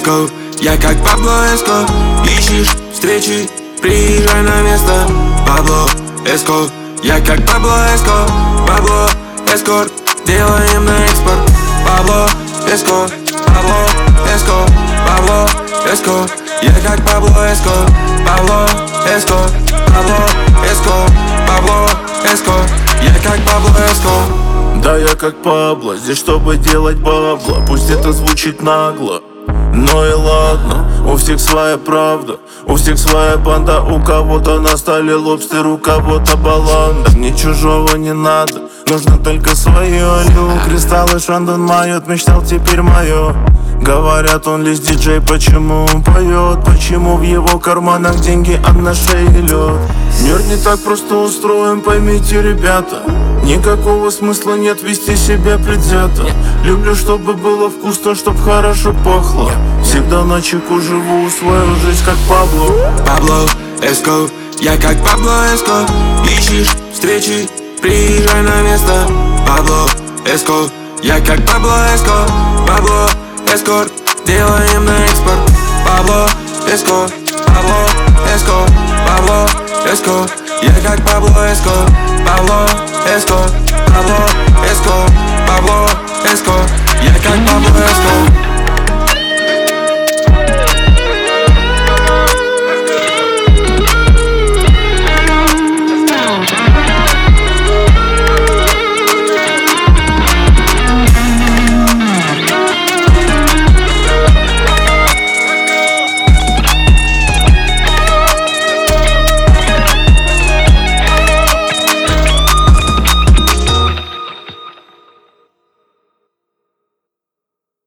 Эско, я как Пабло Эско. Ищешь встречи, приезжай на место. Пабло Эско, я как Пабло Эско. Пабло Эскорт, делаем на экспорт. Пабло Эско, Пабло Эско, Пабло Эско, я как Пабло Эско. Пабло Эско, Пабло Эско, Пабло Эско, я как Пабло Эско. Да, я как Пабло, здесь чтобы делать бабло. Пусть это звучит нагло, но и ладно. У всех своя правда, у всех своя банда. У кого-то на столе лобстер, у кого-то баланда. Мне чужого не надо, нужно только свое. Лю, кристаллы, Шандон Майот, мечтал теперь мое. Говорят, он лишь диджей, почему он поет? Почему в его карманах деньги, а на шее лед? Мир не так просто устроен, поймите, ребята. Никакого смысла нет вести себя предвзято. Люблю, чтобы было вкусно, чтоб хорошо пахло. Всегда на чеку живу свою жизнь, как Пабло. Пабло Эско, я как Пабло Эско. Ищешь встречи, приезжай на место. Пабло Эско, я как Пабло Эско. Пабло Эскорт, делаем на экспорт. Пабло Эско, Пабло Эско, Пабло Эско, я как Пабло Эско. Пабло Эско, Пабло Эско, Пабло Эско, я как Пабло Эско.